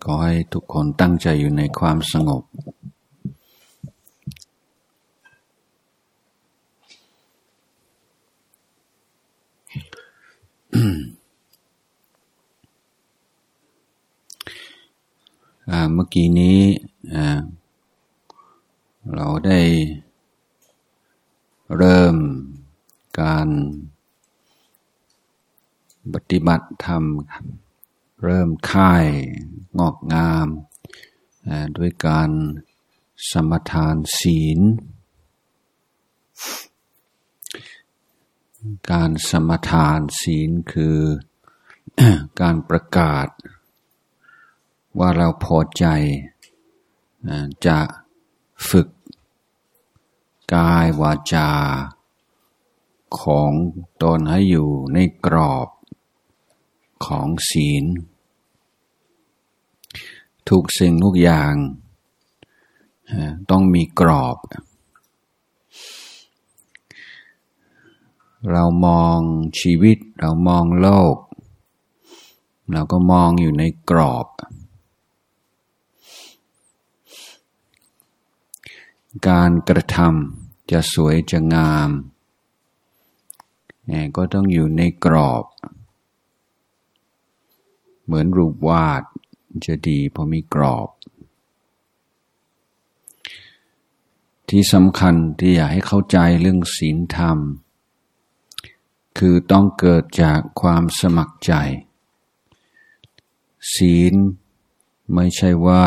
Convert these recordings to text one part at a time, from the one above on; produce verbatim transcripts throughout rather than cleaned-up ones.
ขอให้ทุกคนตั้งใจอยู่ในความสงบเมื่อกี้นี้เราได้เริ่มการปฏิบัติธรรมเริ่มค่ายงอกงามด้วยการสมทานศีลการสมทานศีลคือ การประกาศว่าเราพอใจจะฝึกกายวาจาของตนให้อยู่ในกรอบของศีลทุกสิ่งทุกอย่างต้องมีกรอบเรามองชีวิตเรามองโลกเราก็มองอยู่ในกรอบการกระทำจะสวยจะงามก็ต้องอยู่ในกรอบเหมือนรูปวาดจะดีเพราะมีกรอบที่สำคัญที่อยากให้เข้าใจเรื่องศีลธรรมคือต้องเกิดจากความสมัครใจศีลไม่ใช่ว่า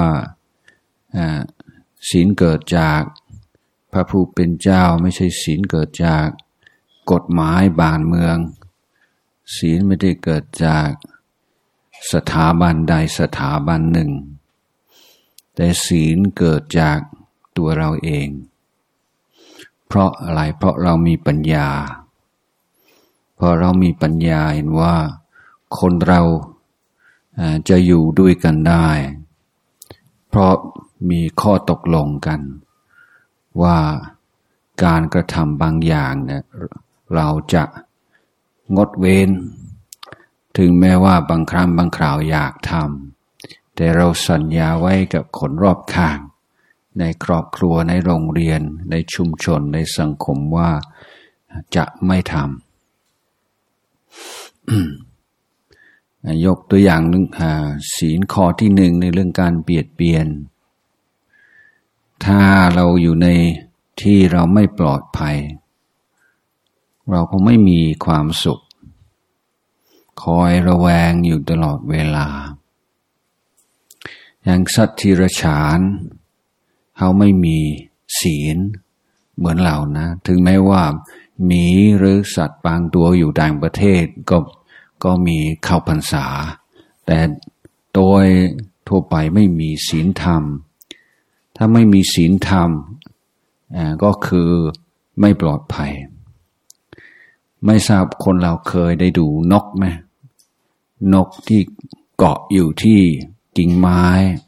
ศีลเกิดจากพระผู้เป็นเจ้าไม่ใช่ศีลเกิดจากกฎหมายบ้านเมืองศีลไม่ได้เกิดจากสถาบันใดสถาบันหนึ่งแต่ศีลเกิดจากตัวเราเองเพราะอะไรเพราะเรามีปัญญาพอเรามีปัญญาเห็นว่าคนเราจะอยู่ด้วยกันได้เพราะมีข้อตกลงกันว่าการกระทำบางอย่างเนี่ยเราจะงดเว้นถึงแม้ว่าบางครั้งบางคราวอยากทำแต่เราสัญญาไว้กับคนรอบข้างในครอบครัวในโรงเรียนในชุมชนในสังคมว่าจะไม่ทำ ยกตัวอย่างหนึ่งศีลข้อที่หนึ่งในเรื่องการเบียดเบียนถ้าเราอยู่ในที่เราไม่ปลอดภัยเราคงไม่มีความสุขคอยระแวงอยู่ตลอดเวลาอย่างสัตว์ที่ฉานเขาไม่มีศีลเหมือนเรานะถึงแม้ว่าหมีหรือสัตว์บางตัวอยู่ต่างประเทศก็ก็มีเข้าพรรษาแต่โดยทั่วไปไม่มีศีลธรรมถ้าไม่มีศีลธรรมก็คือไม่ปลอดภัยไม่ทราบคนเราเคยได้ดูนกไหมนกที่เกาะอยู่ที่กิ่งไม้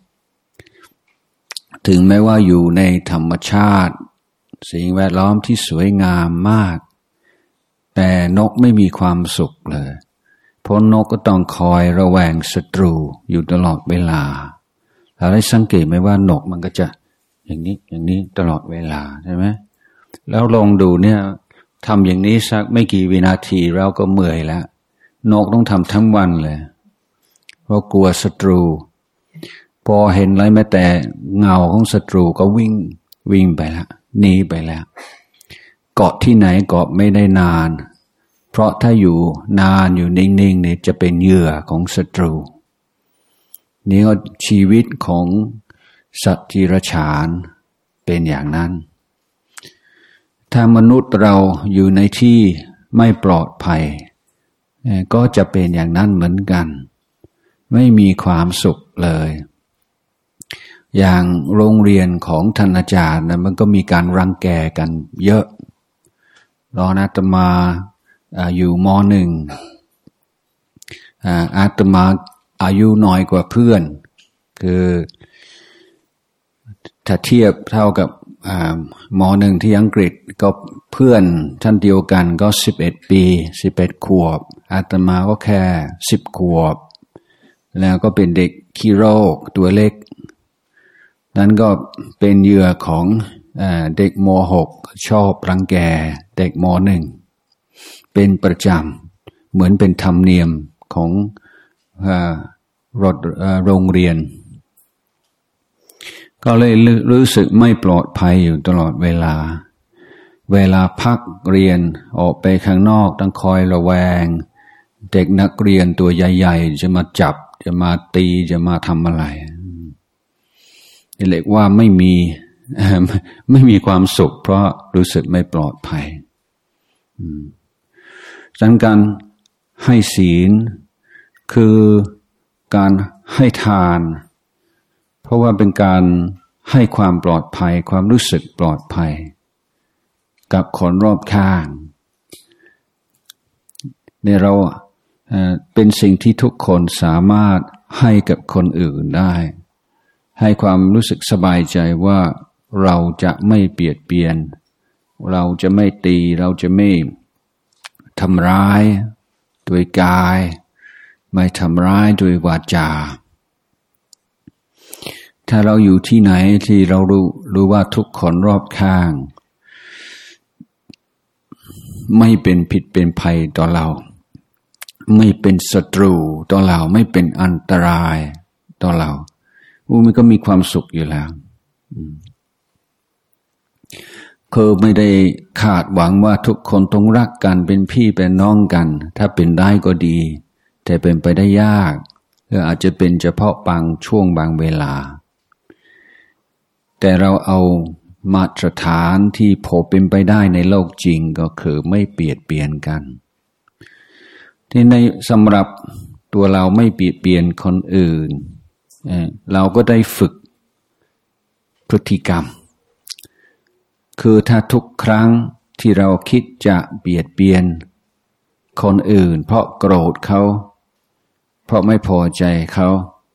ถึงแม้ว่าอยู่ในธรรมชาติสิ่งแวดล้อมที่สวยงามมากแต่นกไม่มีความสุขเลยเพราะนกก็ต้องคอยระแวงศัตรูอยู่ตลอดเวลาเราได้สังเกตไหมว่านกมันก็จะอย่างนี้อย่างนี้ตลอดเวลาใช่ไหมแล้วลองดูเนี่ยทำอย่างนี้สักไม่กี่วินาทีเราก็เมื่อยแล้วนกต้องทำทั้งวันเลยเพราะกลัวศัตรูพอเห็นอะไรแม้แต่เงาของศัตรูก็วิ่งวิ่งไปแล้วหนีไปแล้วเกาะที่ไหนเกาะไม่ได้นานเพราะถ้าอยู่นานอยู่นิ่งๆเนี่ยจะเป็นเหยื่อของศัตรูนี่ก็ชีวิตของสัตว์ที่ฉานเป็นอย่างนั้นถ้ามนุษย์เราอยู่ในที่ไม่ปลอดภัยก็จะเป็นอย่างนั้นเหมือนกันไม่มีความสุขเลยอย่างโรงเรียนของท่านอาจารย์นะมันก็มีการรังแกกันเยอะตอนอาตมาอยู่ม.หนึ่งอาตมาอายุน้อยกว่าเพื่อนคือถ้าเทียบเท่ากับม.หนึ่งที่อังกฤษก็เพื่อนท่านเดียวกันก็สิบเอ็ดปีสิบเอ็ดขวบอาตมาก็แค่สิบขวบแล้วก็เป็นเด็กขี้โรคตัวเล็กนั้นก็เป็นเหยื่อของเด็กม.หก ชอบรังแกเด็กม.หนึ่งเป็นประจำเหมือนเป็นธรรมเนียมของโรงเรียนก็เลยรู้สึกไม่ปลอดภัยอยู่ตลอดเวลาเวลาพักเรียนออกไปข้างนอกต้องคอยระแวงเด็กนักเรียนตัวใหญ่ๆจะมาจับจะมาตีจะมาทำอะไรเรียกว่าไม่มีไม่มีความสุขเพราะรู้สึกไม่ปลอดภัยดังนั้นการให้ศีลคือการให้ทานเพราะว่าเป็นการให้ความปลอดภัยความรู้สึกปลอดภัยกับคนรอบข้างในเราเป็นสิ่งที่ทุกคนสามารถให้กับคนอื่นได้ให้ความรู้สึกสบายใจว่าเราจะไม่เบียดเบียนเราจะไม่ตีเราจะไม่ทำร้ายด้วยกายไม่ทำร้ายด้วยวาจาถ้าเราอยู่ที่ไหนที่เรารู้รู้ว่าทุกคนรอบข้างไม่เป็นผิดเป็นภัยต่อเราไม่เป็นศัตรูต่อเราไม่เป็นอันตรายต่อเราอู้มันก็มีความสุขอยู่แล้วคือไม่ได้คาดหวังว่าทุกคนต้องรักกันเป็นพี่เป็นน้องกันถ้าเป็นได้ก็ดีแต่เป็นไปได้ยากหรืออาจจะเป็นเฉพาะบางช่วงบางเวลาแต่เราเอามาตรฐานที่พอเป็นไปได้ในโลกจริงก็คือไม่เบียดเบียนกันที่ในสำหรับตัวเราไม่เบียดเบียนคนอื่นเราก็ได้ฝึกพฤติกรรมคือถ้าทุกครั้งที่เราคิดจะเบียดเบียนคนอื่นเพราะโกรธเขาเพราะไม่พอใจเขา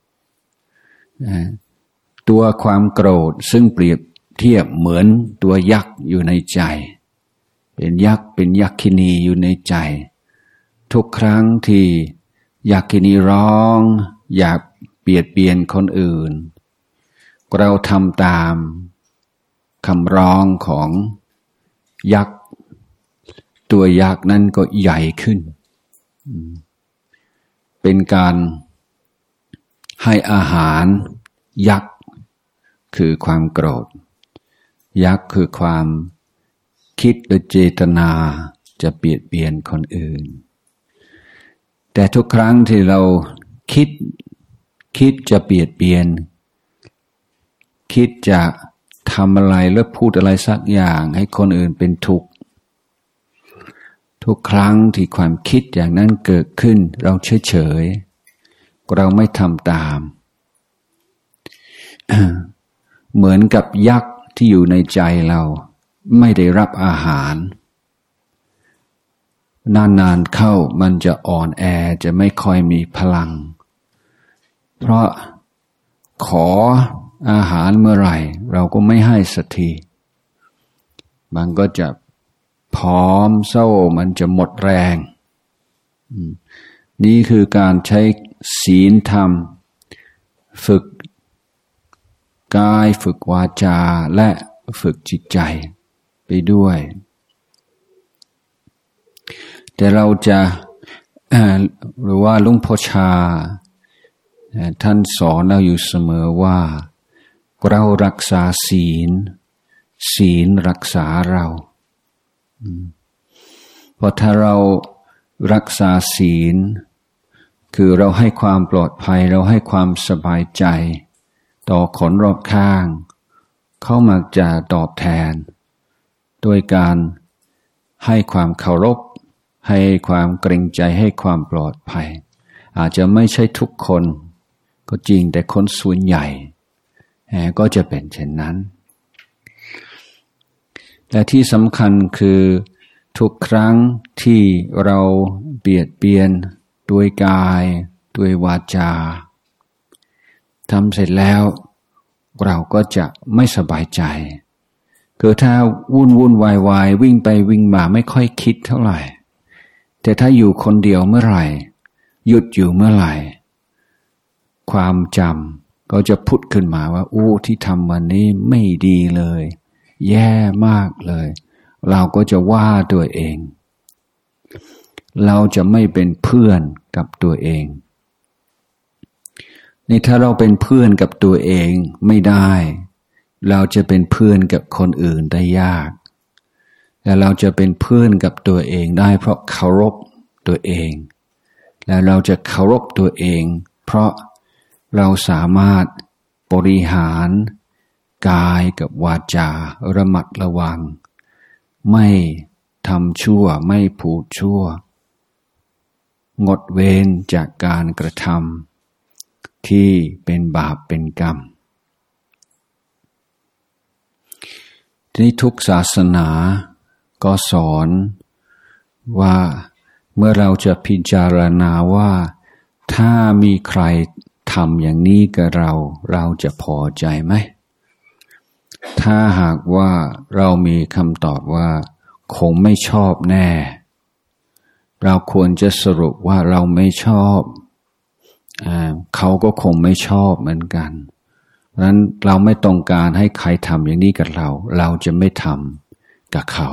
ตัวความโกรธซึ่งเปรียบเทียบเหมือนตัวยักษ์อยู่ในใจเป็นยักษ์เป็นยักษินีอยู่ในใจทุกครั้งที่ยักษินีร้องอยากเบียดเบียนคนอื่นเราทำตามคำร้องของยักษ์ตัวยักษ์นั้นก็ใหญ่ขึ้นเป็นการให้อาหารยักษ์คือความโกรธยักษ์คือความคิดหรือเจตนาจะเบียดเบียนคนอื่นแต่ทุกครั้งที่เราคิดคิดจะเบียดเบียนคิดจะทำอะไรหรือพูดอะไรสักอย่างให้คนอื่นเป็นทุกข์ทุกครั้งที่ความคิดอย่างนั้นเกิดขึ้นเราเฉยเฉยเราไม่ทำตาม เหมือนกับยักษ์ที่อยู่ในใจเราไม่ได้รับอาหารนานๆเข้ามันจะอ่อนแอจะไม่ค่อยมีพลังเพราะขออาหารเมื่อไหร่เราก็ไม่ให้สักทีมันก็จะผอมเศร้ามันจะหมดแรงนี่คือการใช้ศีลธรรมฝึกกายฝึกวาจาและฝึกจิตใจไปด้วยแต่เราจะหรือว่าหลวงพ่อชาท่านสอนเราอยู่เสมอว่าเรารักษาศีลศีลรักษาเราเพราะถ้าเรารักษาศีลคือเราให้ความปลอดภัยเราให้ความสบายใจต่อคนรอบข้างเขามักจะตอบแทนโดยการให้ความเคารพให้ความเกรงใจให้ความปลอดภัยอาจจะไม่ใช่ทุกคนก็จริงแต่คนส่วนใหญ่ก็จะเป็นเช่นนั้นและที่สำคัญคือทุกครั้งที่เราเบียดเบียนด้วยกายด้วยวาจาทำเสร็จแล้วเราก็จะไม่สบายใจคือถ้าวุ่นวุ่นวายวายวิ่งไปวิ่งมาไม่ค่อยคิดเท่าไหร่แต่ถ้าอยู่คนเดียวเมื่อไหร่หยุดอยู่เมื่อไหร่ความจำก็จะพุทธขึ้นมาว่าอู้ที่ทำวันนี้ไม่ดีเลยแย่มากเลยเราก็จะว่าตัวเองเราจะไม่เป็นเพื่อนกับตัวเองนี่ถ้าเราเป็นเพื่อนกับตัวเองไม่ได้เราจะเป็นเพื่อนกับคนอื่นได้ยากแต่เราจะเป็นเพื่อนกับตัวเองได้เพราะเคารพตัวเองและเราจะเคารพตัวเองเพราะเราสามารถบริหารกายกับวาจาระมัดระวังไม่ทำชั่วไม่พูดชั่วงดเว้นจากการกระทำที่เป็นบาปเป็นกรรมที่ทุกศาสนาก็สอนว่าเมื่อเราจะพิจารณาว่าถ้ามีใครทำอย่างนี้กับเราเราจะพอใจไหมถ้าหากว่าเรามีคำตอบว่าคงไม่ชอบแน่เราควรจะสรุปว่าเราไม่ชอบอ่าเขาก็คงไม่ชอบเหมือนกันเพราะฉะนั้นเราไม่ต้องการให้ใครทำอย่างนี้กับเราเราจะไม่ทำกับเขา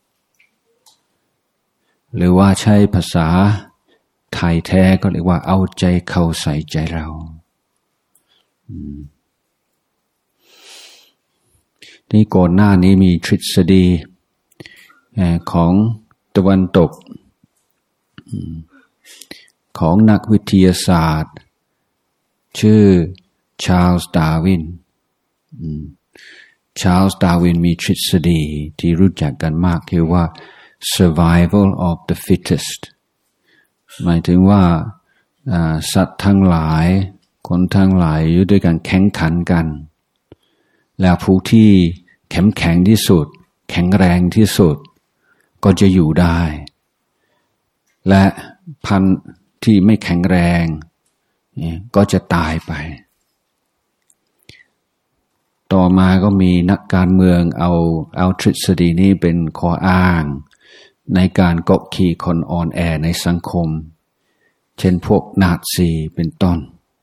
หรือว่าใช้ภาษาไทยแท้ก็เรียกว่าเอาใจเขาใส่ใจเรานี่ก่อนหน้านี้มีทฤษฎีของตะวันตกของนักวิทยาศาสตร์ชื่อชาร์ลส์ดาร์วินชาร์ลส์ดาร์วินมีทฤษฎีที่รู้จักกันมากคือว่า survival of the fittest หมายถึงว่าสัตว์ทั้งหลายคนทั้งหลายอยู่ด้วยกันแข่งขันกันแล้วผู้ที่เข้มแข็งที่สุดแข็งแรงที่สุดก็จะอยู่ได้และพันธุ์ที่ไม่แข็งแรงก็จะตายไปต่อมาก็มีนักการเมืองเอาเอาทฤษฎีนี้เป็นข้ออ้างในการกดขี่คนอ่อนแอในสังคมเช่นพวกนาซีเป็นต้น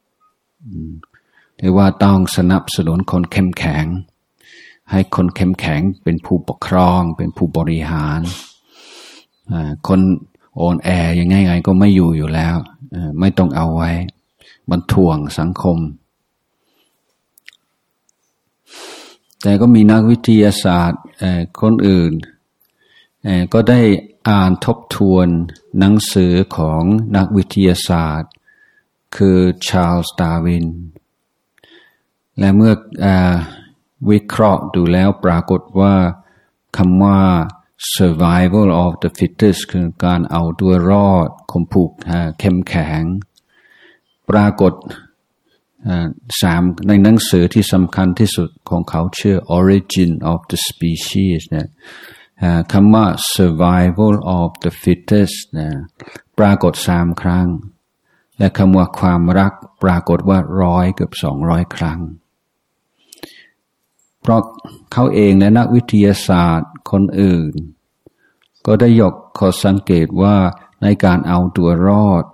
หรือว่าต้องสนับสนุนคนเข้มแข็งให้คนเข้มแข็งเป็นผู้ปกครองเป็นผู้บริหารคนอ่อนแอยังไงไงก็ไม่อยู่อยู่แล้วไม่ต้องเอาไว้มันถ่วงสังคมแต่ก็มีนักวิทยาศาสตร์คนอื่นก็ได้อ่านทบทวนหนังสือของนักวิทยาศาสตร์คือชาร์ลส์ดาร์วินและเมื่อวิเคราะห์ดูแล้วปรากฏว่าคำว่า survival of the fittest คือการเอาตัวรอดของผู้เข้มแข็งปรากฏสามในหนังสือที่สำคัญที่สุดของเขาชื่อ Origin of the Species เนี่ยคำว่า survival of the fittest นะปรากฏสามครั้งและคำว่าความรักปรากฏว่าร้อยเกือบสองร้อยครั้งเพราะเขาเองและนักวิทยาศาสตร์คนอื่นก็ได้ยกข้อสังเกตว่าในการเอาตัวรอด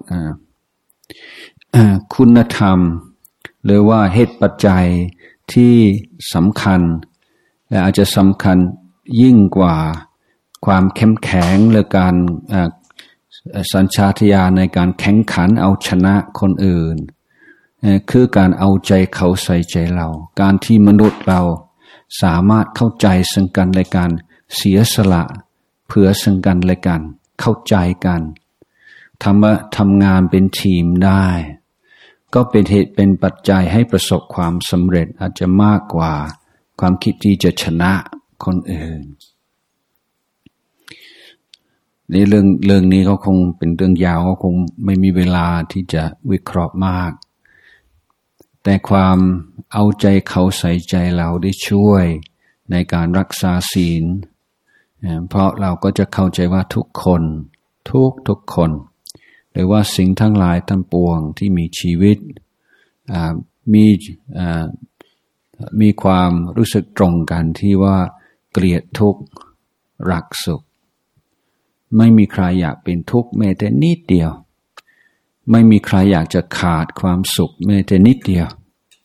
คุณธรรมหรือว่าเหตุปัจจัยที่สำคัญและอาจจะสำคัญยิ่งกว่าความเข้มแข็งหรือการสัญชาตญาณในการแข่งขันเอาชนะคนอื่นคือการเอาใจเขาใส่ใจเราการที่มนุษย์เราสามารถเข้าใจซึ่งกันและกันเสียสละเพื่อซึ่งกันและกันเข้าใจกันทำทำงานเป็นทีมได้ก็เป็นเหตุเป็นปัจจัยให้ประสบความสำเร็จอาจจะมากกว่าความคิดที่จะชนะคนอื่นนี่เรื่องเรื่องนี้ก็คงเป็นเรื่องยาวก็คงไม่มีเวลาที่จะวิเคราะห์มากแต่ความเอาใจเขาใส่ใจเราได้ช่วยในการรักษาศีลเพราะเราก็จะเข้าใจว่าทุกคนทุกทุกคนหรือว่าสิ่งทั้งหลายทั้งปวงที่มีชีวิตมีมีความรู้สึกตรงกันที่ว่าเกลียดทุกข์รักสุขไม่มีใครอยากเป็นทุกข์แม้แต่นิดเดียวไม่มีใครอยากจะขาดความสุขแม้แต่นิดเดียว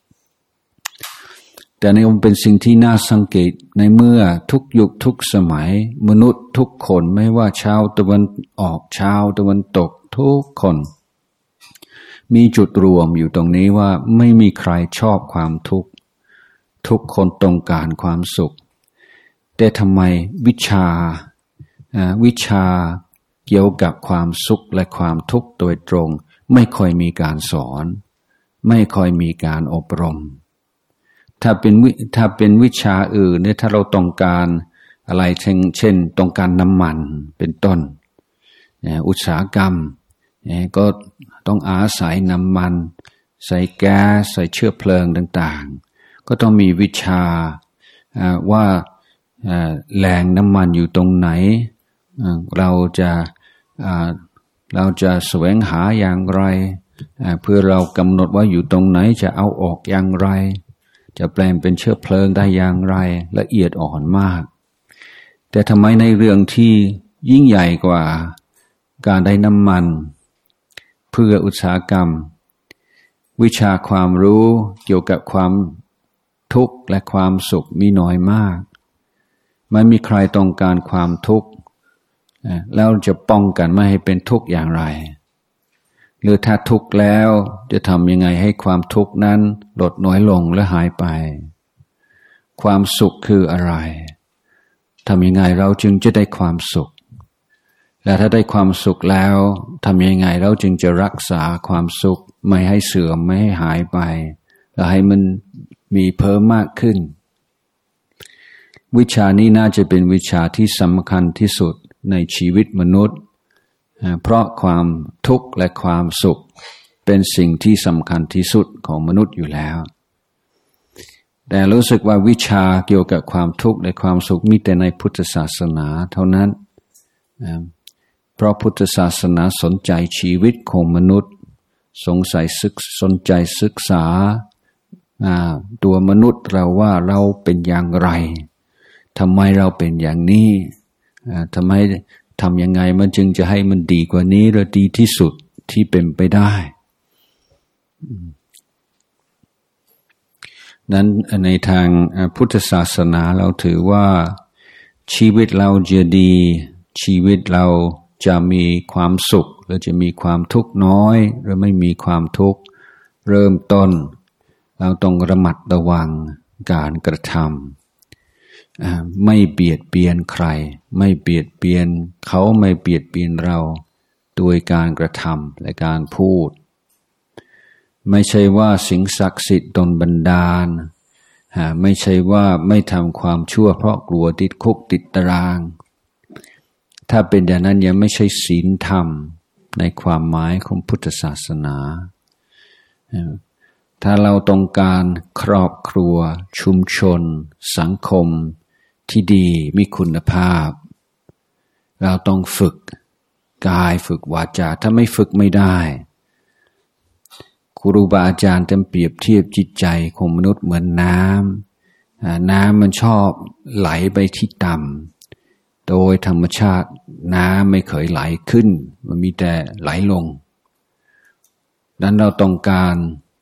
แต่ในมันเป็นสิ่งที่น่าสังเกตในเมื่อทุกยุคทุกสมัยมนุษย์ทุกคนไม่ว่าชาวตะวันออกชาวตะวันตกทุกคนมีจุดรวมอยู่ตรงนี้ว่าไม่มีใครชอบความทุกข์ทุกคนต้องการความสุขแต่ทำไมวิชาวิชาเกี่ยวกับความสุขและความทุกข์โดยตรงไม่ค่อยมีการสอนไม่ค่อยมีการอบรมถ้าเป็นถ้าเป็นวิชาอื่นเนี่ยถ้าเราต้องการอะไรเช่นเช่นต้องการน้ำมันเป็นต้นอุตสาหกรรมก็ต้องอาศัยน้ำมันใส่แก๊สใส่เชื้อเพลิงต่างๆก็ต้องมีวิชาว่าแหล่งน้ำมันอยู่ตรงไหนเราจะเราจะแสวงหาอย่างไรเพื่อเรากำหนดว่าอยู่ตรงไหนจะเอาออกอย่างไรจะแปลงเป็นเชื้อเพลิงได้อย่างไรละเอียดอ่อนมากแต่ทำไมในเรื่องที่ยิ่งใหญ่กว่าการได้น้ำมันเพื่ออุตสาหกรรมวิชาความรู้เกี่ยวกับความทุกข์และความสุขมีน้อยมากไม่มีใครต้องการความทุกข์แล้วจะป้องกันไม่ให้เป็นทุกข์อย่างไรหรือถ้าทุกข์แล้วจะทำยังไงให้ความทุกข์นั้นลดน้อยลงและหายไปความสุขคืออะไรทำยังไงเราจึงจะได้ความสุขและถ้าได้ความสุขแล้วทำยังไงเราจึงจะรักษาความสุขไม่ให้เสื่อมไม่ให้หายไปและให้มันมีเพิ่มมากขึ้นวิชานี้น่าจะเป็นวิชาที่สำคัญที่สุดในชีวิตมนุษย์เพราะความทุกข์และความสุขเป็นสิ่งที่สำคัญที่สุดของมนุษย์อยู่แล้วแต่รู้สึกว่าวิชาเกี่ยวกับความทุกข์และความสุขมีแต่ในพุทธศาสนาเท่านั้นเพราะพุทธศาสนาสนใจชีวิตของมนุษย์สงสัยศึกสนใจศึกษาตัวมนุษย์เราว่าเราเป็นอย่างไรทำไมเราเป็นอย่างนี้ทำไมทำยังไงมันจึงจะให้มันดีกว่านี้หรือดีที่สุดที่เป็นไปได้นั้นในทางพุทธศาสนาเราถือว่าชีวิตเราจะดีชีวิตเราจะมีความสุขหรือจะมีความทุกข์น้อยหรือไม่มีความทุกข์เริ่มต้นเราต้องระมัดระวังการกระทำไม่เบียดเบียนใครไม่เบียดเบียนเขาไม่เบียดเบียนเราโดยการกระทำและการพูดไม่ใช่ว่าสิ่งศักดิ์สิทธิ์ดลบันดาลไม่ใช่ว่าไม่ทำความชั่วเพราะกลัวติดคุกติดตารางถ้าเป็นอย่างนั้นยังไม่ใช่ศีลธรรมในความหมายของพุทธศาสนาถ้าเราต้องการครอบครัวชุมชนสังคมที่ดีมีคุณภาพเราต้องฝึกกายฝึกวาจาถ้าไม่ฝึกไม่ได้ครูบาอาจารย์จะเปรียบเทียบจิตใจของมนุษย์เหมือนน้ำน้ำมันชอบไหลไปที่ต่ำโดยธรรมชาติน้ำไม่เคยไหลขึ้นมันมีแต่ไหลลงดังนั้นเราต้องการ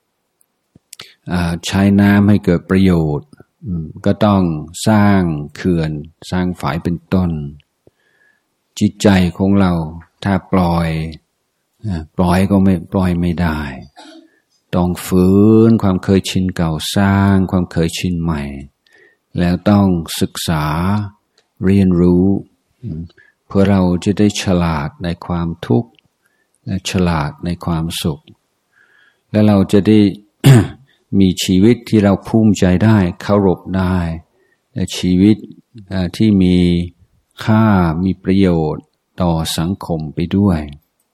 ใช้น้ำให้เกิดประโยชน์ก็ต้องสร้างเขื่อนสร้างฝายเป็นต้นจิตใจของเราถ้าปล่อยปล่อยก็ไม่ปล่อยไม่ได้ต้องฝืนความเคยชินเก่าสร้างความเคยชินใหม่แล้วต้องศึกษาเรียนรู้เพื่อเราจะได้ฉลาดในความทุกข์และฉลาดในความสุขและเราจะได้ มีชีวิตที่เราภูมิใจได้เคารพได้และชีวิตที่มีค่ามีประโยชน์ต่อสังคมไปด้วย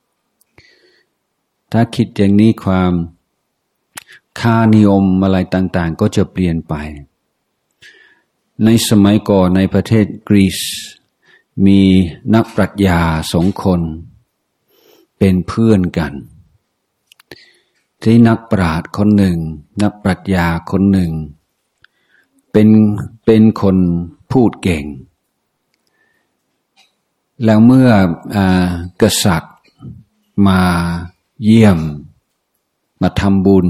ถ้าคิดอย่างนี้ความค่านิยมอะไรต่างๆก็จะเปลี่ยนไปในสมัยก่อนในประเทศกรีซมีนักปรัชญาสองคนเป็นเพื่อนกันที่นักปราชญ์คนหนึ่งนักปรัชญาคนหนึ่งเป็นเป็นคนพูดเก่งแล้วเมื่ออกษัตริย์มาเยี่ยมมาทำบุญ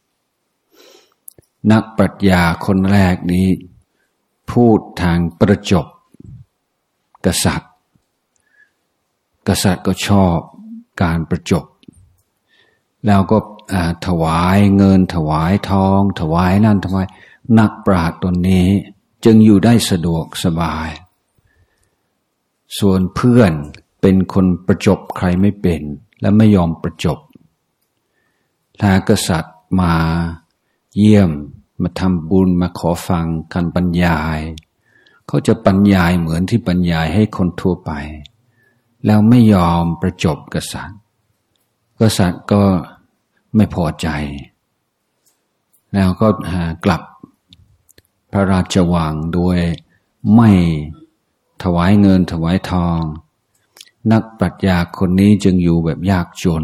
นักปรัชญาคนแรกนี้พูดทางประจบกษัตริย์กษัตริย์ก็ชอบการประจบแล้วก็ถวายเงินถวายทองถวายนั่นถวายนักปราชญ์ตนนี้จึงอยู่ได้สะดวกสบายส่วนเพื่อนเป็นคนประจบใครไม่เป็นและไม่ยอมประจบถ้ากษัตริย์มาเยี่ยมมาทำบุญมาขอฟังการบรรยายเขาจะบรรยายเหมือนที่บรรยายให้คนทั่วไปแล้วไม่ยอมประจบกษัตริย์กษัตริย์ก็ไม่พอใจแล้วก็กลับพระราชวังโดยไม่ถวายเงินถวายทองนักปรัชญาคนนี้จึงอยู่แบบยากจน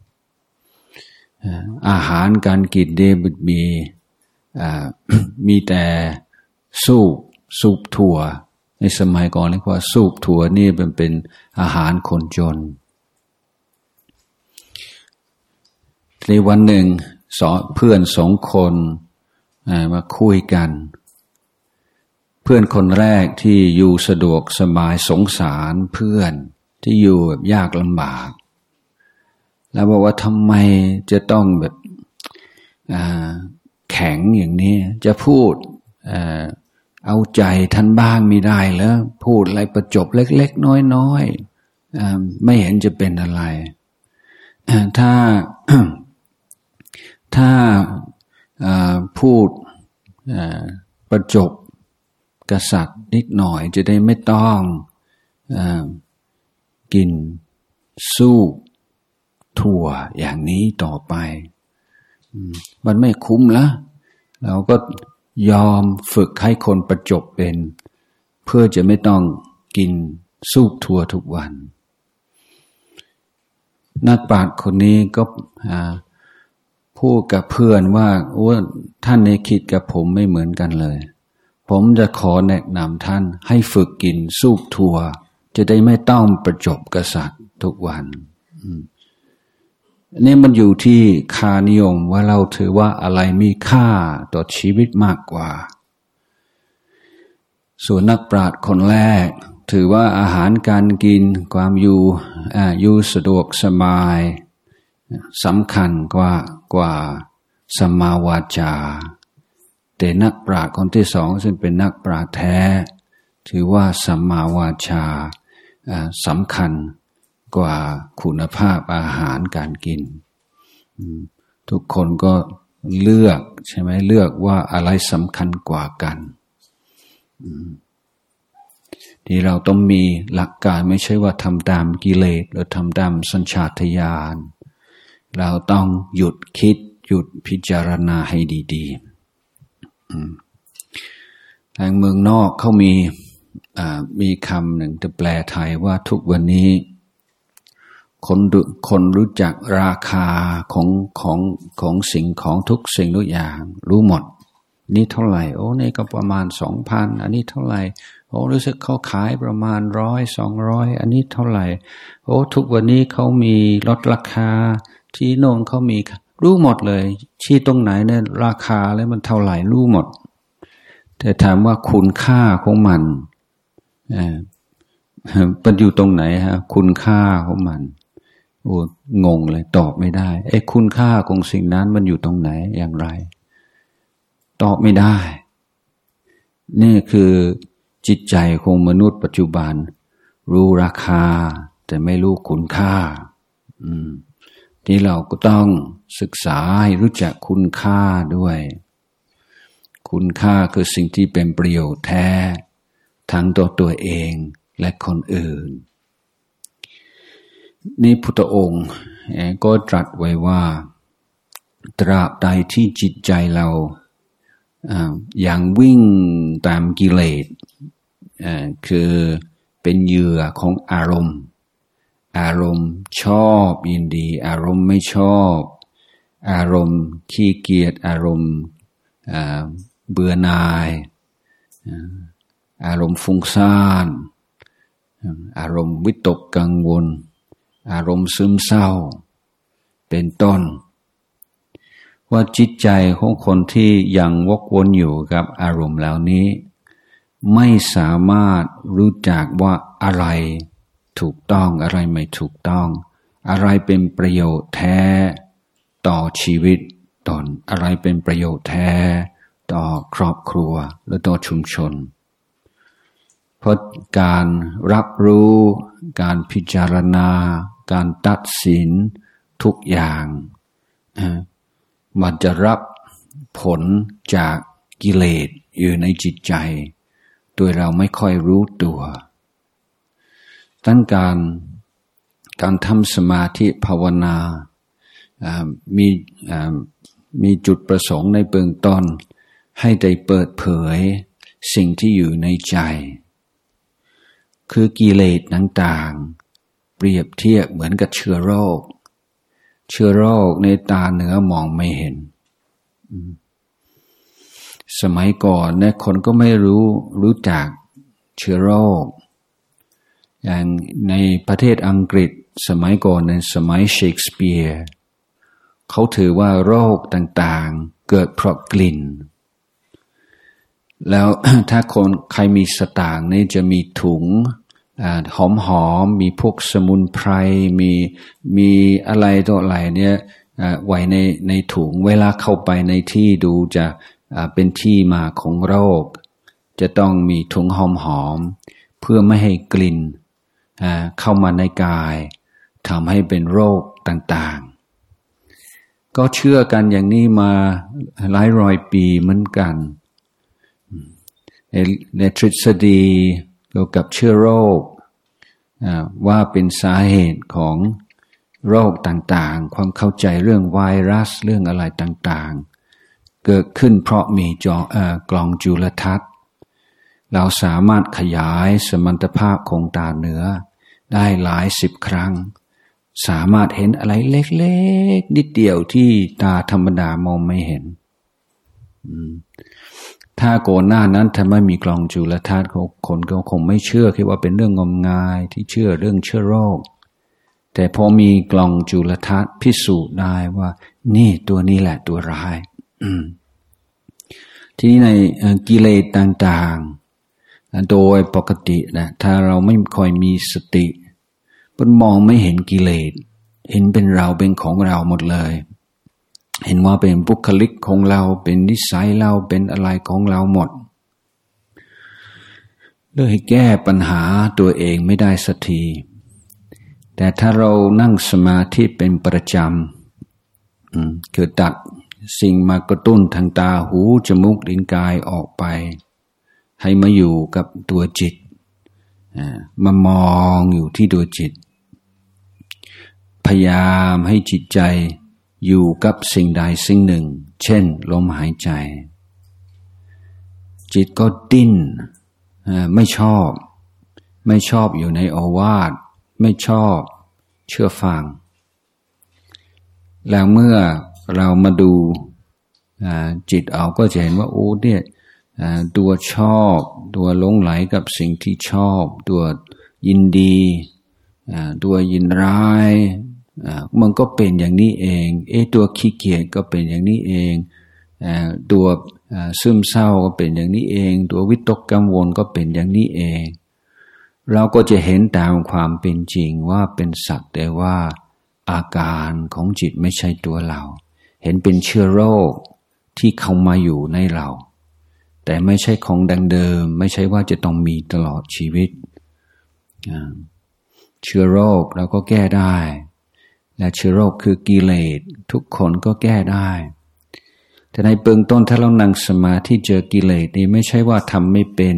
อาหารการกินเดบิดมีมีแต่สูบสูบถั่วในสมัยก่อนเรียกว่าสูบถั่วนี่เป็นเป็นอาหารคนจนในวันหนึ่งสองเพื่อนสองคนมาคุยกันเพื่อนคนแรกที่อยู่สะดวกสบายสงสารเพื่อนที่อยู่แบบยากลำบากแล้วบอกว่าทำไมจะต้องแบบแข็งอย่างนี้จะพูดเอาใจท่านบ้างไม่ได้แล้วพูดอะไรประจบเล็กๆน้อยๆไม่เห็นจะเป็นอะไรถ้าถ้าพูดประจบกษัตริย์นิดหน่อยจะได้ไม่ต้องกินสู้ถั่วอย่างนี้ต่อไปมันไม่คุ้มละเราก็ยอมฝึกให้คนประจบเป็นเพื่อจะไม่ต้องกินสูบถั่วทุกวันนักปราชญ์คนนี้ก็พูดกับเพื่อนว่าโอ้ท่านในคิดกับผมไม่เหมือนกันเลยผมจะขอแนะนำท่านให้ฝึกกินสูบถั่วจะได้ไม่ต้องประจบกษัตริย์ทุกวันนี่มันอยู่ที่ค่านิยมว่าเราถือว่าอะไรมีค่าต่อชีวิตมากกว่าส่วนนักปราชญ์คนแรกถือว่าอาหารการกินความอยู่อ่าอยู่สะดวกสบายสำคัญกว่ากว่าสัมมาวาจาแต่นักปราชญ์คนที่สองซึ่งเป็นนักปราชญ์แท้ถือว่าสัมมาวาจาสำคัญกว่าคุณภาพอาหารการกินทุกคนก็เลือกใช่ไหมเลือกว่าอะไรสำคัญกว่ากันที่เราต้องมีหลักการไม่ใช่ว่าทำตามกิเลสหรือทำตามสัญชาตญาณเราต้องหยุดคิดหยุดพิจารณาให้ดีๆทางเมืองนอกเขามีมีคำหนึ่งจะแปลไทยว่าทุกวันนี้คนคนรู้จักราคาของของของสิ่งของทุกสิ่งทุกอย่างรู้หมดนี่เท่าไหร่โอ้นี่ก็ประมาณสองพันอันนี้เท่าไหร่โอ้รู้สึกเขาขายประมาณร้อยสองร้อยอันนี้เท่าไหร่โอ้ทุกวันนี้เขามีลดราคาที่โน่นเขามีรู้หมดเลยชี้ตรงไหนเนี่ยราคาแล้วมันเท่าไหร่รู้หมดแต่ถามว่าคุณค่าของมันเอ่อมันอยู่ตรงไหนฮะคุณค่าของมันโอ้งงเลยตอบไม่ได้ไอ้คุณค่าของสิ่งนั้นมันอยู่ตรงไหนอย่างไรตอบไม่ได้นี่คือจิตใจของมนุษย์ปัจจุบันรู้ราคาแต่ไม่รู้คุณค่าอืมที่เราก็ต้องศึกษาให้รู้จักคุณค่าด้วยคุณค่าคือสิ่งที่เป็นประโยชน์แท้ทั้งตัวตัวเองและคนอื่นนี่พุทธองค์ก็ตรัสไว้ว่าตราบใดที่จิตใจเราอย่างวิ่งตามกิเลสคือเป็นเหยื่อของอารมณ์อารมณ์ชอบยินดีอารมณ์ไม่ชอบอารมณ์ขี้เกียจอารมณ์เบื่อหน่ายอารมณ์ฟุ้งซ่านอารมณ์วิตกกังวลอารมณ์ซึมเศร้าไปเป็นต้นว่าจิตใจของคนที่ยังวกวนอยู่กับอารมณ์เหล่านี้ไม่สามารถรู้จักว่าอะไรถูกต้องอะไรไม่ถูกต้องอะไรเป็นประโยชน์แท้ต่อชีวิตตนอะไรเป็นประโยชน์แท้ต่อครอบครัวและต่อชุมชนเพราะการรับรู้การพิจารณาการตัดสินทุกอย่างมันจะรับผลจากกิเลสอยู่ในจิตใจโดยเราไม่ค่อยรู้ตัวตั้งการการทำสมาธิภาวนามีมีจุดประสงค์ในเบื้องต้นให้ได้เปิดเผยสิ่งที่อยู่ในใจคือกิเลสต่างๆเปรียบเทียบเหมือนกับเชื้อโรคเชื้อโรคในตาเนื้อมองไม่เห็นสมัยก่อนเนี่ยคนก็ไม่รู้รู้จักเชื้อโรคอย่างในประเทศอังกฤษสมัยก่อนในสมัยเชคสเปียร์เขาถือว่าโรคต่างๆเกิดเพราะกลิ่นแล้ว ถ้าคนใครมีสตางค์นี่จะมีถุงหอมหอมมีพวกสมุนไพรมีมีอะไรตัวอะไรเนี่ยไว้ในในถุงเวลาเข้าไปในที่ดูจะเป็นที่มาของโรคจะต้องมีถุงหอมหอมเพื่อไม่ให้กลิ่นเข้ามาในกายทำให้เป็นโรคต่างๆก็เชื่อกันอย่างนี้มาหลายร้อยปีเหมือนกันในทฤษฎีเกี่ยวกับเชื้อโรคว่าเป็นสาเหตุของโรคต่างๆความเข้าใจเรื่องไวรัสเรื่องอะไรต่างๆเกิดขึ้นเพราะมีจอกล่องจุลทรรศน์เราสามารถขยายสมรรถภาพของตาเนื้อได้หลายสิบครั้งสามารถเห็นอะไรเล็กๆนิดเดียวที่ตาธรรมดามองไม่เห็นถ้าก่อนหน้านั้นถ้าไม่มีกล่องจุลทรรศน์คนก็คงไม่เชื่อคิดว่าเป็นเรื่องงมงายที่เชื่อเรื่องเชื้อโรคแต่พอมีกล่องจุลทรรศน์พิสูจน์ได้ว่านี่ตัวนี้แหละตัวร้ายทีนี้ในกิเลสต่างๆโดยปกตินะถ้าเราไม่ค่อยมีสติมันมองไม่เห็นกิเลสเห็นเป็นเราเป็นของเราหมดเลยเห็นว่าเป็นบุคลิกของเราเป็นนิสัยเราเป็นอะไรของเราหมดเลยแก้ปัญหาตัวเองไม่ได้สักทีแต่ถ้าเรานั่งสมาธิเป็นประจำคือตัดสิ่งมากระตุ้นทางตาหูจมูกลิ้นกายออกไปให้มาอยู่กับตัวจิตมามองอยู่ที่ตัวจิตพยายามให้จิตใจอยู่กับสิ่งใดสิ่งหนึ่งเช่นลมหายใจจิตก็ดิ้นไม่ชอบไม่ชอบอยู่ในโอวาทไม่ชอบเชื่อฟังแล้วเมื่อเรามาดูจิตเอาก็จะเห็นว่าโอ้เนี่ยตัวชอบตัวหลงไหลกับสิ่งที่ชอบตัวยินดีตัวยินร้ายมันก็เป็นอย่างนี้เองเอตัวขี้เกียจก็เป็นอย่างนี้เองตัวซึมเศร้าก็เป็นอย่างนี้เองตัววิตกกังวลก็เป็นอย่างนี้เองเราก็จะเห็นตามความเป็นจริงว่าเป็นสักแต่ว่าอาการของจิตไม่ใช่ตัวเราเห็นเป็นเชื้อโรคที่เข้ามาอยู่ในเราแต่ไม่ใช่ของดังเดิมไม่ใช่ว่าจะต้องมีตลอดชีวิตเชื้อโรคเราก็แก้ได้และเชื้อโรคคือกิเลสทุกคนก็แก้ได้แต่ในเบื้องต้นถ้าเรานั่งสมาธิเจอกิเลสนี่ไม่ใช่ว่าทำไม่เป็น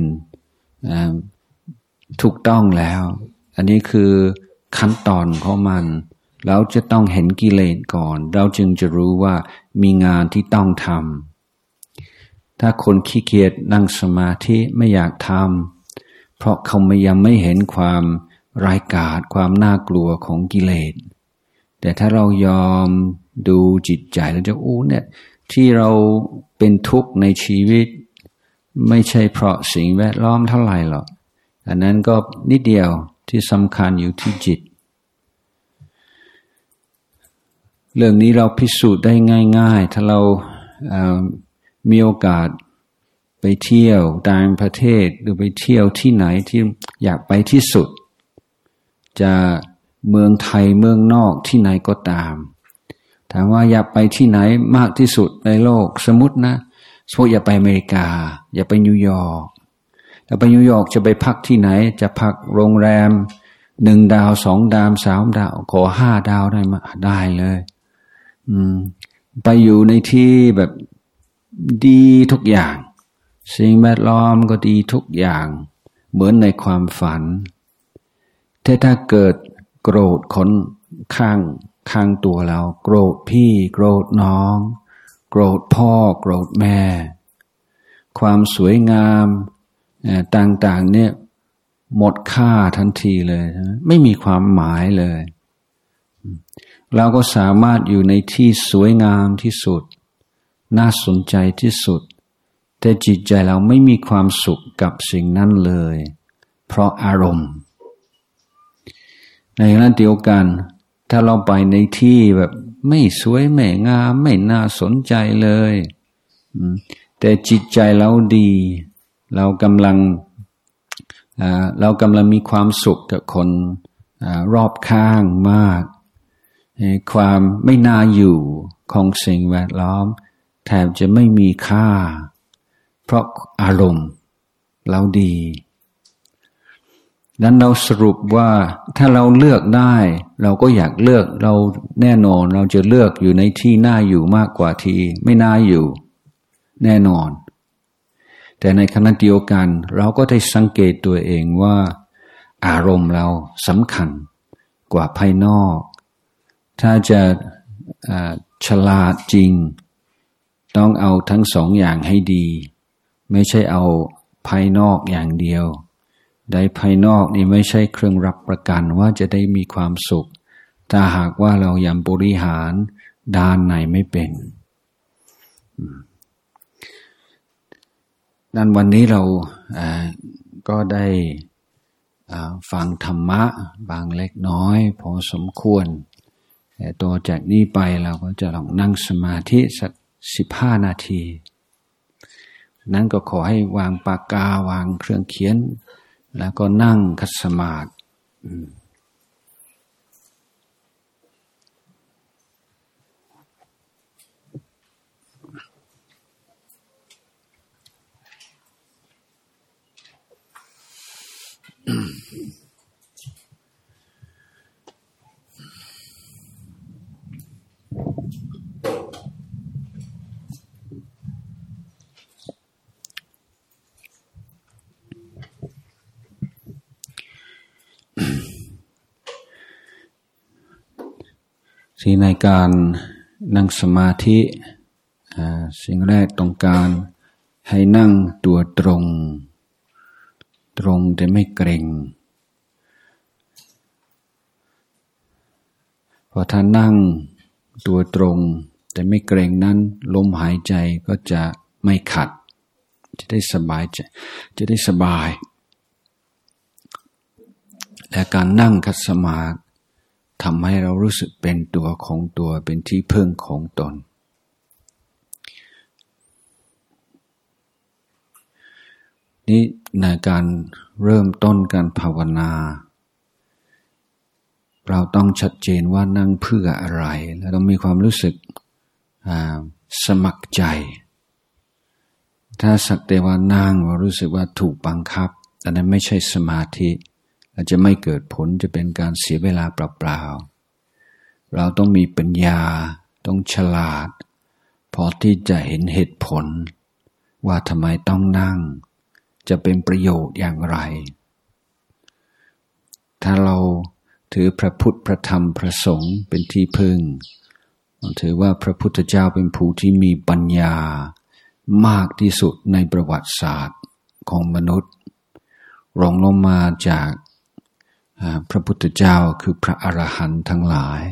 ถูกต้องแล้วอันนี้คือขั้นตอนของมันเราจะต้องเห็นกิเลสก่อนเราจึงจะรู้ว่ามีงานที่ต้องทำถ้าคนขี้เกียจนั่งสมาธิไม่อยากทำเพราะเขาไม่ยังไม่เห็นความร้ายกาจความน่ากลัวของกิเลสแต่ถ้าเรายอมดูจิตใจเราจะโอ้เนี่ยที่เราเป็นทุกข์ในชีวิตไม่ใช่เพราะสิ่งแวดล้อมเท่าไหร่หรอกอันนั้นก็นิดเดียวที่สำคัญอยู่ที่จิตเรื่องนี้เราพิสูจน์ได้ง่ายๆถ้าเรามีโอกาสไปเที่ยวต่างประเทศหรือไปเที่ยวที่ไหนที่อยากไปที่สุดจะเมืองไทยเมืองนอกที่ไหนก็ตามถามว่าอยากไปที่ไหนมากที่สุดในโลกสมมตินะสมมติอยากไปอเมริกาอยากไปนิวยอร์กถ้าไปนิวยอร์กจะไปพักที่ไหนจะพักโรงแรมหนึ่งดาวสองดาวสามดาวขอห้าดาวได้มาได้เลยอืมไปอยู่ในที่แบบดีทุกอย่างสิ่งแวดล้อมก็ดีทุกอย่างเหมือนในความฝันแต่ถ้าเกิดโกรธคนข้างข้างตัวเราโกรธพี่โกรธน้องโกรธพ่อโกรธแม่ความสวยงามต่างๆเนี่ยหมดค่าทันทีเลยไม่มีความหมายเลยเราก็สามารถอยู่ในที่สวยงามที่สุดน่าสนใจที่สุดแต่จิตใจเราไม่มีความสุขกับสิ่งนั้นเลยเพราะอารมณ์ในขณะเดียวกันถ้าเราไปในที่แบบไม่สวยไม่งามไม่น่าสนใจเลยแต่จิตใจเราดีเรากำลังเรากำลังมีความสุขกับคนรอบข้างมากความไม่น่าอยู่ของสิ่งแวดล้อมแทบจะไม่มีค่าเพราะอารมณ์เราดีนั้นเราสรุปว่าถ้าเราเลือกได้เราก็อยากเลือกเราแน่นอนเราจะเลือกอยู่ในที่น่าอยู่มากกว่าที่ไม่น่าอยู่แน่นอนแต่ในขณะเดียวกันเราก็ได้สังเกตตัวเองว่าอารมณ์เราสำคัญกว่าภายนอกถ้าจะฉลาดจริงต้องเอาทั้งสองอย่างให้ดีไม่ใช่เอาภายนอกอย่างเดียวได้ภายนอกนี่ไม่ใช่เครื่องรับประกันว่าจะได้มีความสุขถ้าหากว่าเรายังบริหารด้านไหนไม่เป็นดังนั้นวันนี้เราก็ได้ฟังธรรมะบางเล็กน้อยพอสมควรแต่ต่อจากนี้ไปเราก็จะลองนั่งสมาธิสักสิบห้านาทีนั้นก็ขอให้วางปากกาวางเครื่องเขียนแล้วก็นั่งคัดสมาธิที่ในการนั่งสมาธิสิ่งแรกต้องการให้นั่งตัวตรงตรงแต่ไม่เกร็งพอถ้านั่งตัวตรงแต่ไม่เกร็งนั้นลมหายใจก็จะไม่ขัดจะได้สบายใจจะได้สบายและการนั่งคัดสมาธิทำให้เรารู้สึกเป็นตัวของตัวเป็นที่พึ่งของตนนี่ในการเริ่มต้นการภาวนาเราต้องชัดเจนว่านั่งเพื่ออะไรและต้องมีความรู้สึกสมัครใจถ้าสักแต่ว่านั่งเรารู้สึกว่าถูกบังคับอันนั้นไม่ใช่สมาธิอาจจะไม่เกิดผลจะเป็นการเสียเวลาเปล่าๆเราต้องมีปัญญาต้องฉลาดพอที่จะเห็นเหตุผลว่าทำไมต้องนั่งจะเป็นประโยชน์อย่างไรถ้าเราถือพระพุทธพระธรรมพระสงฆ์เป็นที่พึ่งถือว่าพระพุทธเจ้าเป็นผู้ที่มีปัญญามากที่สุดในประวัติศาสตร์ของมนุษย์รองลงมาจากพระพุทธเจ้าคือพระอรหันต์ทั้งหลาย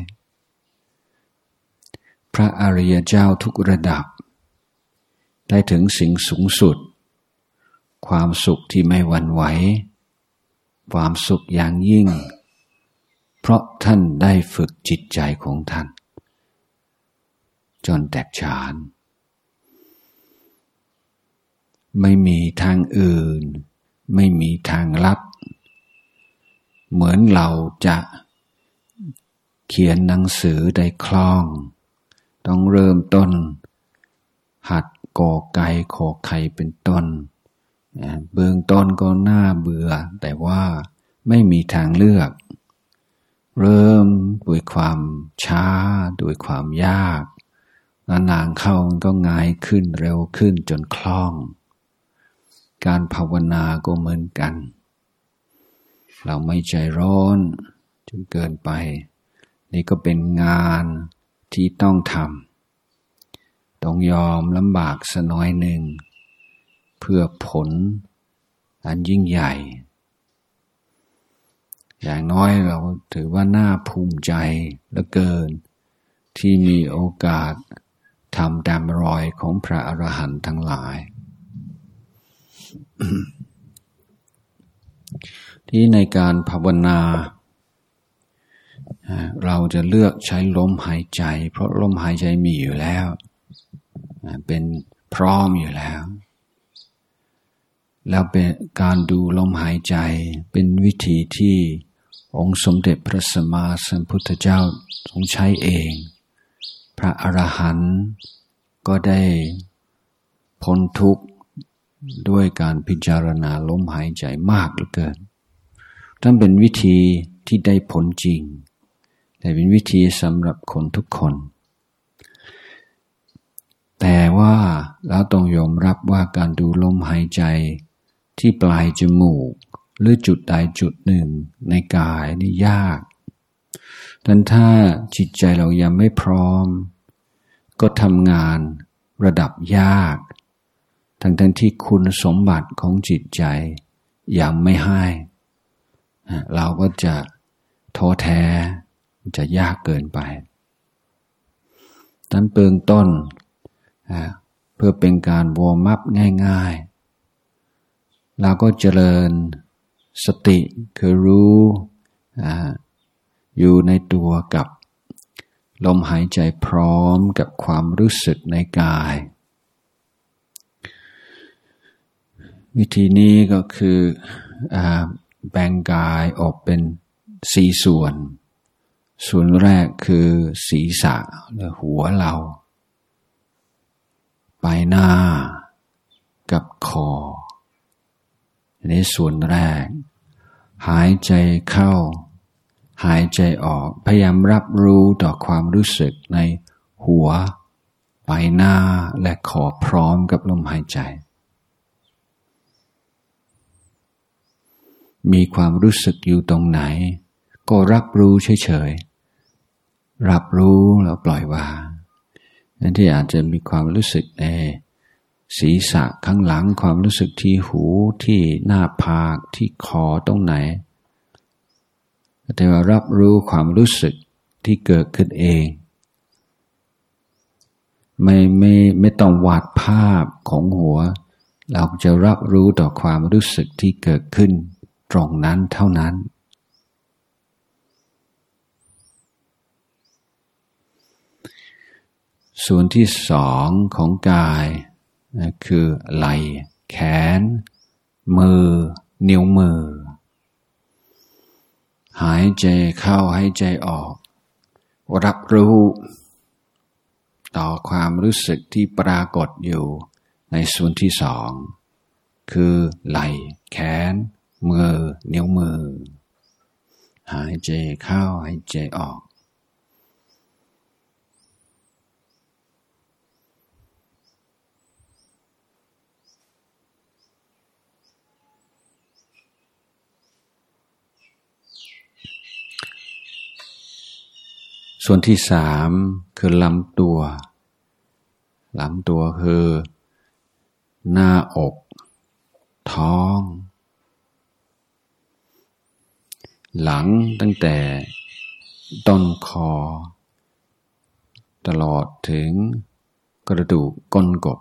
พระอริยเจ้าทุกระดับได้ถึงสิ่งสูงสุดความสุขที่ไม่หวั่นไหวความสุขอย่างยิ่งเพราะท่านได้ฝึกจิตใจของท่านจนแตกฉานไม่มีทางอื่นไม่มีทางลัดเหมือนเราจะเขียนหนังสือได้คล่องต้องเริ่มต้นหัดกอไก่ขอไข่เป็นต้นเบื้องต้นก็น่าเบื่อแต่ว่าไม่มีทางเลือกเริ่มด้วยความช้าด้วยความยากนานๆเข้ามันก็ง่ายขึ้นเร็วขึ้นจนคล่องการภาวนาก็เหมือนกันเราไม่ใจร้อนจนเกินไปนี่ก็เป็นงานที่ต้องทำต้องยอมลำบากสักน้อยหนึ่งเพื่อผลอันยิ่งใหญ่อย่างน้อยเราถือว่าน่าภูมิใจเหลือเกินที่มีโอกาสทำตามรอยของพระอรหันต์ทั้งหลาย ที่ในการภาวนาเราจะเลือกใช้ลมหายใจเพราะลมหายใจมีอยู่แล้วเป็นพร้อมอยู่แล้วแล้วเป็นการดูลมหายใจเป็นวิธีที่องค์สมเด็จพระสัมมาสัมพุทธเจ้าทรงใช้เองพระอรหันต์ก็ได้พ้นทุกข์ด้วยการพิจารณาลมหายใจมากเหลือเกินนั่นเป็นวิธีที่ได้ผลจริงแต่เป็นวิธีสำหรับคนทุกคนแต่ว่าเราต้องยอมรับว่าการดูลมหายใจที่ปลายจมูกหรือจุดใดจุดหนึ่งในกายนี่ยากดังนั้นถ้าจิตใจเรายังไม่พร้อมก็ทำงานระดับยากทั้งทั้งที่คุณสมบัติของจิตใจยังไม่ให้เราก็จะท้อแท้จะยากเกินไปดังนั้นเบื้องต้นเพื่อเป็นการวอร์มอัพง่ายๆเราก็เจริญสติคือรู้อยู่ในตัวกับลมหายใจพร้อมกับความรู้สึกในกายวิธีนี้ก็คือแบ่งกายออกเป็นสี่ส่วนส่วนแรกคือศีรษะหรือหัวเราใบหน้ากับคออันนี้ส่วนแรกหายใจเข้าหายใจออกพยายามรับรู้ต่อความรู้สึกในหัวใบหน้าและคอพร้อมกับลมหายใจมีความรู้สึกอยู่ตรงไหนก็รับรู้เฉยๆรับรู้แล้วปล่อยวางนั่นที่อาจจะมีความรู้สึกในศีรษะข้างหลังความรู้สึกที่หูที่หน้าผากที่คอตรงไหนแต่ว่ารับรู้ความรู้สึกที่เกิดขึ้นเองไม่ไม่ไม่ต้องวาดภาพของหัวเราจะรับรู้ต่อความรู้สึกที่เกิดขึ้นตรงนั้นเท่านั้นส่วนที่สองของกายนะคือไหล่แขนมือนิ้วมือหายใจเข้าหายใจออกรับรู้ต่อความรู้สึกที่ปรากฏอยู่ในส่วนที่สองคือไหล่แขนมือนิ้วมือหายใจเข้าหายใจออกส่วนที่สามคือลำตัวลำตัวคือหน้าอกท้องหลังตั้งแต่ต้นคอตลอดถึงกระดูกก้นกบ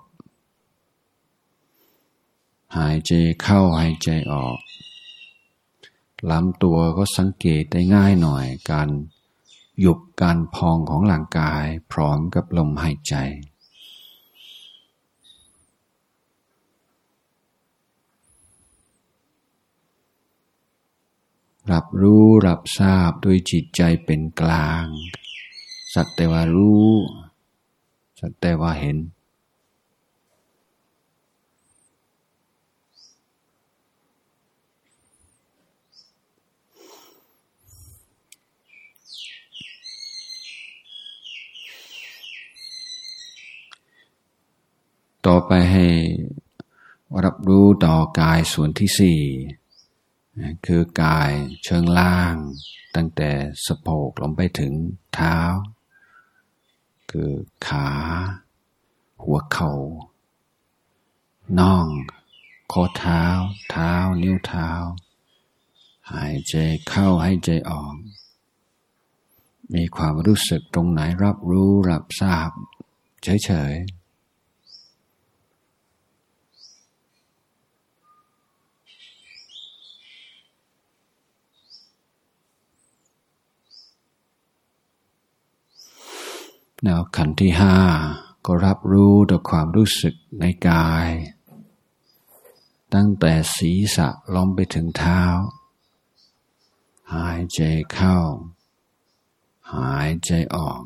หายใจเข้าหายใจออกลำตัวก็สังเกตได้ง่ายหน่อยการหยุดการพองของร่างกายพร้อมกับลมหายใจรับรู้รับทราบด้วยจิตใจเป็นกลางสักแต่ว่ารู้สักแต่ว่าเห็นต่อไปให้รับรู้ต่อกายส่วนที่สี่คือกายเชิงล่างตั้งแต่สะโพกลงไปถึงเท้าคือขาหัวเข่าน่องข้อเท้าเท้านิ้วเท้าหายใจเข้าหายใจออกมีความรู้สึกตรงไหนรับรู้รับทราบเฉยๆแนวขันธ์ที่ห้าก็รับรู้ต่อความรู้สึกในกายตั้งแต่ศีรษะลงไปถึงเท้าหายใจเข้าหายใจออก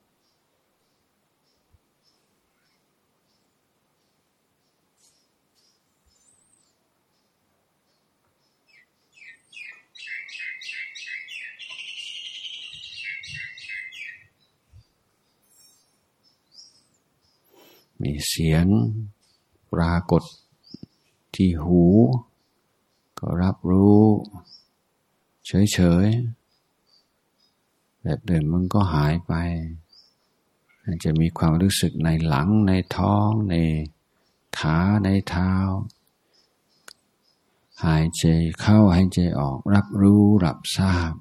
มีเสียงปรากฏที่หูก็รับรู้เฉยๆแบบเดิมมันก็หายไปอาจจะมีความรู้สึกในหลังในท้องในขาในเท้าหายใจเข้าหายใจออกรับรู้รับทราบ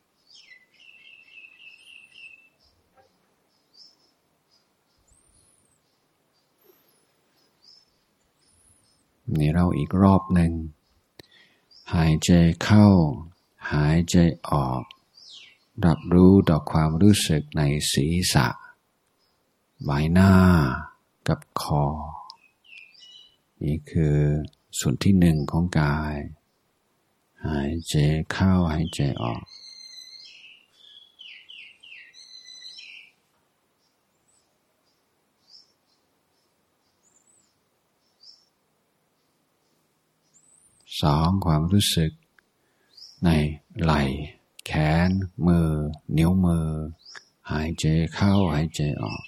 นี่เราอีกรอบหนึ่งหายใจเข้าหายใจออกรับรู้ต่อความรู้สึกในศีรษะใบหน้ากับคอนี่คือส่วนที่หนึ่งของกายหายใจเข้าหายใจออกสองความรู้สึกในไหล่แขนมือนิ้วมือหายใจเข้าหายใจออก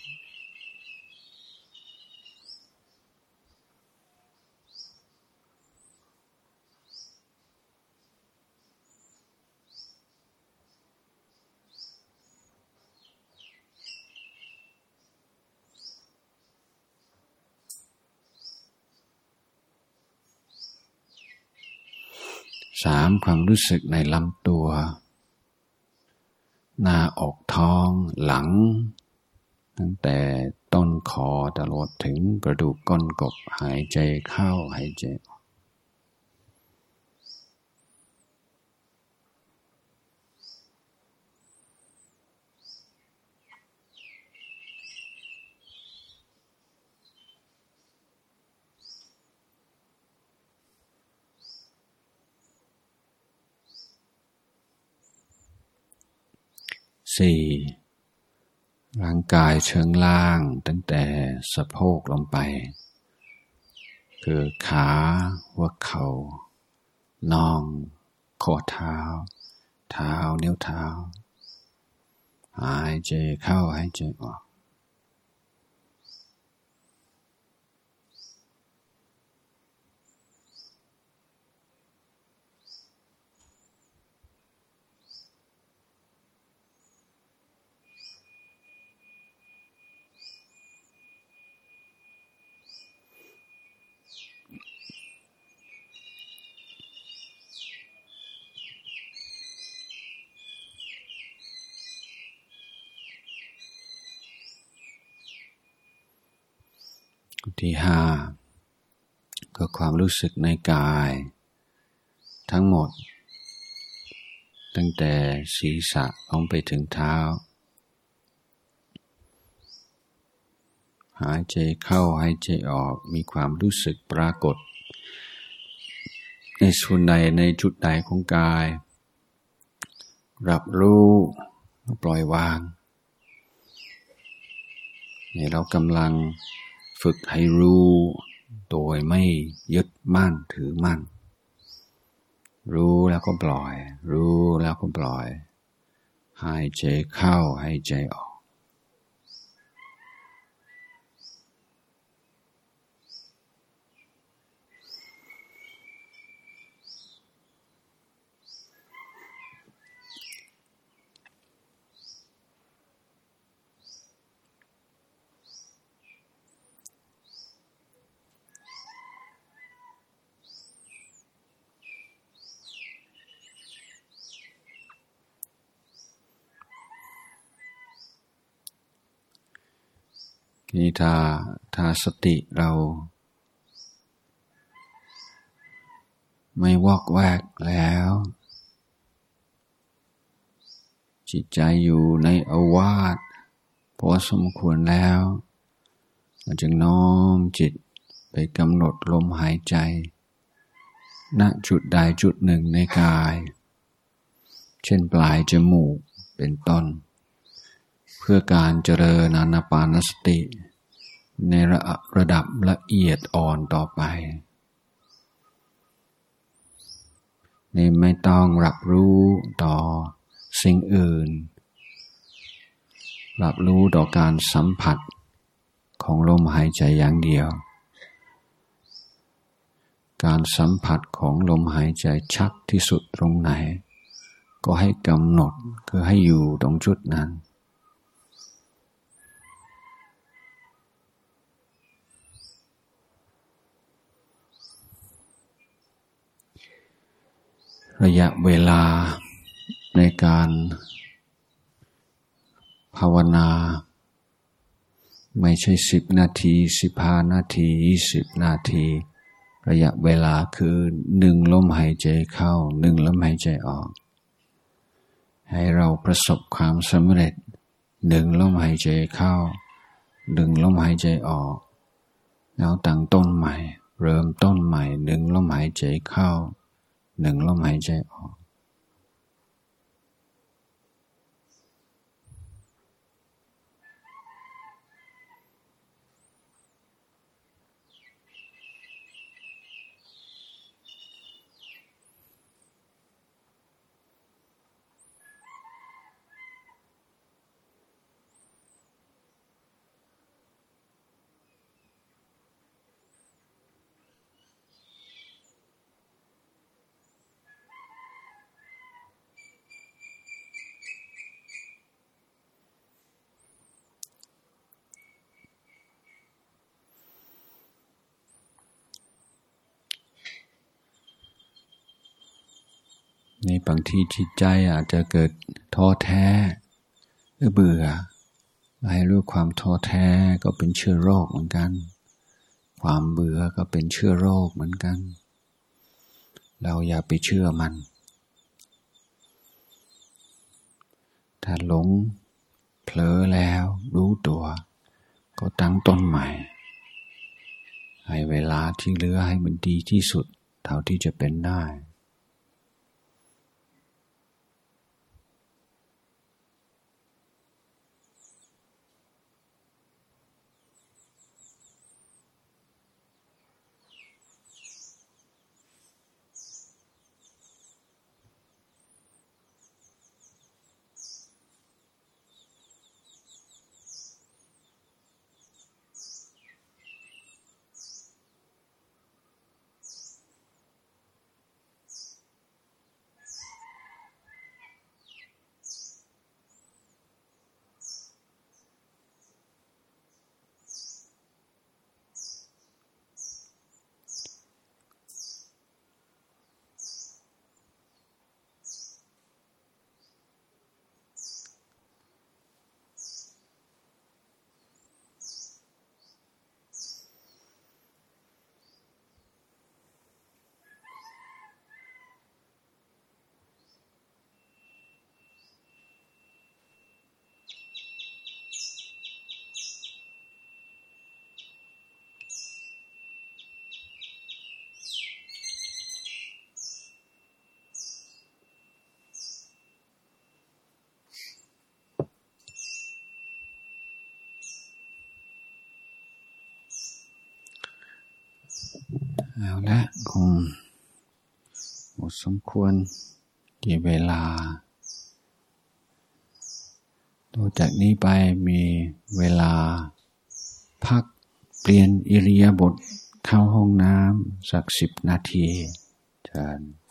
สามความรู้สึกในลำตัวหน้าอกท้องหลังตั้งแต่ต้นคอตลอดถึงกระดูกก้นกบหายใจเข้าหายใจออกสี่ร่างกายเชิงล่างตั้งแต่สะโพกลงไปคือขาหัวเข่าน่องข้อเท้าเท้านิ้วเท้าหายใจเข้าหายใจออกที่ห้าก็ความรู้สึกในกายทั้งหมดตั้งแต่ศีรษะลงไปถึงเท้าหายใจเข้าหายใจออกมีความรู้สึกปรากฏในส่วนใดในจุดใดของกายรับรู้ปล่อยวางนี่เรากำลังฝึกให้รู้โดยไม่ยึดมั่นถือมั่นรู้แล้วก็ปล่อยรู้แล้วก็ปล่อยหายใจเข้าหายใจออกนี่ถ้าถ้าสติเราไม่วอกแวกแล้วจิตใจอยู่ในอาวาสพอสมควรแล้วเราจึงน้อมจิตไปกำหนดลมหายใจณจุดใดจุดหนึ่งในกายเช่นปลายจมูกเป็นต้นเพื่อการเจริญอานาปานสติในระระดับละเอียดอ่อนต่อไปนี่ไม่ต้องรับรู้ต่อสิ่งอื่นรับรู้ต่อการสัมผัสของลมหายใจอย่างเดียวการสัมผัสของลมหายใจชัดที่สุดตรงไหนก็ให้กำหนดคือให้อยู่ตรงจุดนั้นระยะเวลาในการภาวนาไม่ใช่สิบนาทีสิบห้านาทียี่สิบนาทีระยะเวลาคือหนึ่งลมหายใจเข้าหนึ่งลมหายใจออกให้เราประสบความสำเร็จหนึ่งลมหายใจเข้าหนึ่งลมหายใจออกแล้วตั้งต้นใหม่เริ่มต้นใหม่หนึ่งลมหายใจเข้าหนึ่งลมหายใจออกนี่บางทีจิตใจอาจจะเกิดท้อแท้หรือเบื่อให้รู้ความท้อแท้ก็เป็นเชื้อโรคเหมือนกันความเบื่อก็เป็นเชื้อโรคเหมือนกันเราอย่าไปเชื่อมันถ้าหลงเผลอแล้วรู้ตัวก็ตั้งต้นใหม่ให้เวลาที่เหลือให้มันดีที่สุดเท่าที่จะเป็นได้เอาละคงหมดสมควรกี่เวลาต่อจากนี้ไปมีเวลาพักเปลี่ยนอิริยาบถเข้าห้องน้ำสักสิบนาทีเชิญ